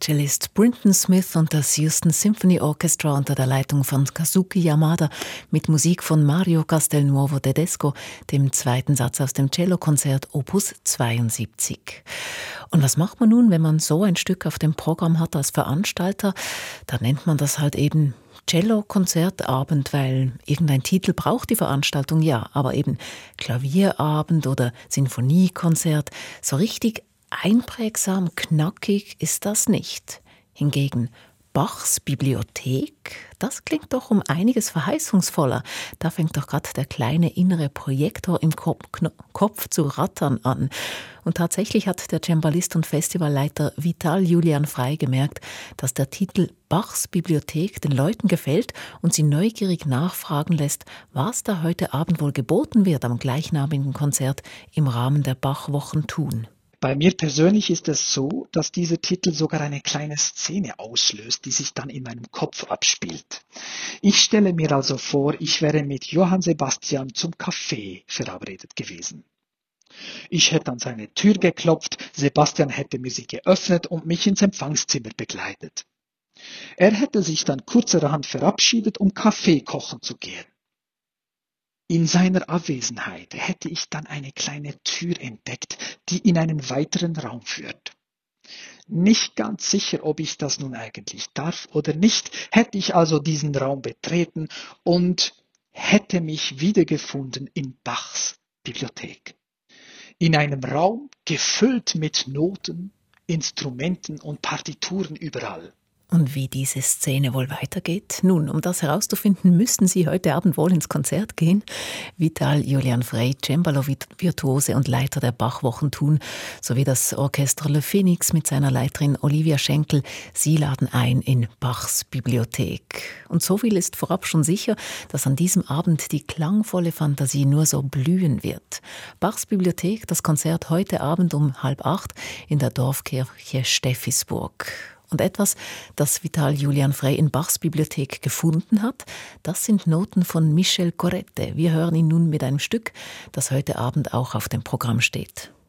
Cellist Brinton Smith und das Houston Symphony Orchestra unter der Leitung von Kazuki Yamada mit Musik von Mario Castelnuovo Tedesco, dem zweiten Satz aus dem Cellokonzert Opus 72. Und was macht man nun, wenn man so ein Stück auf dem Programm hat als Veranstalter? Da nennt man das halt eben Cello-Konzertabend, weil irgendein Titel braucht die Veranstaltung, ja, aber eben Klavierabend oder Sinfoniekonzert, so richtig einprägsam, knackig ist das nicht. Hingegen Bachs Bibliothek, das klingt doch um einiges verheißungsvoller. Da fängt doch gerade der kleine innere Projektor im Kopf zu rattern an. Und tatsächlich hat der Cembalist und Festivalleiter Vital Julian Frey gemerkt, dass der Titel Bachs Bibliothek den Leuten gefällt und sie neugierig nachfragen lässt, was da heute Abend wohl geboten wird am gleichnamigen Konzert im Rahmen der Bachwochen Thun. Bei mir persönlich ist es so, dass dieser Titel sogar eine kleine Szene auslöst, die sich dann in meinem Kopf abspielt. Ich stelle mir also vor, ich wäre mit Johann Sebastian zum Kaffee verabredet gewesen. Ich hätte an seine Tür geklopft, Sebastian hätte mir sie geöffnet und mich ins Empfangszimmer begleitet. Er hätte sich dann kurzerhand verabschiedet, um Kaffee kochen zu gehen. In seiner Abwesenheit hätte ich dann eine kleine Tür entdeckt, die in einen weiteren Raum führt. Nicht ganz sicher, ob ich das nun eigentlich darf oder nicht, hätte ich also diesen Raum betreten und hätte mich wiedergefunden in Bachs Bibliothek. In einem Raum gefüllt mit Noten, Instrumenten und Partituren überall. Und wie diese Szene wohl weitergeht? Nun, um das herauszufinden, müssten Sie heute Abend wohl ins Konzert gehen. Vital Julian Frey, Cembalo-Virtuose und Leiter der Bachwochen Thun, sowie das Orchester Le Phoenix mit seiner Leiterin Olivia Schenkel. Sie laden ein in Bachs Bibliothek. Und so viel ist vorab schon sicher, dass an diesem Abend die klangvolle Fantasie nur so blühen wird. Bachs Bibliothek, das Konzert heute Abend um 7:30 in der Dorfkirche Steffisburg. Und etwas, das Vital Julian Frey in Bachs Bibliothek gefunden hat, das sind Noten von Michel Corrette. Wir hören ihn nun mit einem Stück, das heute Abend auch auf dem Programm steht.